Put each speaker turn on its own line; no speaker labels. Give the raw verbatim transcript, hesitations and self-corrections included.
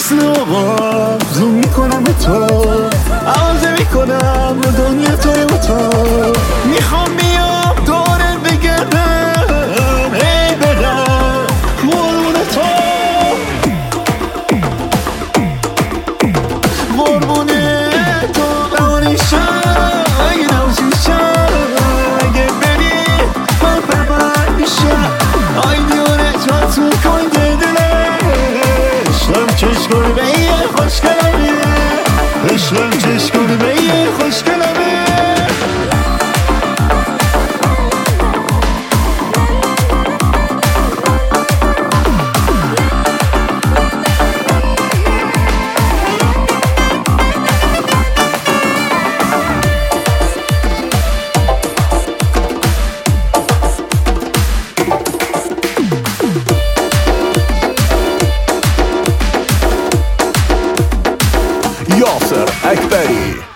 مثل آقا زوم میکنم به تو، عوضه میکنم به دنیا توی با تو. میخوام بیام دورت بگردم، ای بدم قربون تو، قربون تو بمانیشم اگه نوشیشم، اگه بری من برمن میشم. آی دیونه تو تو کنده دلم، عشقم چش کنه به یه خوشگلمه، عشقم چش کنه به یه خوشگلمه.
یاسر اکبری.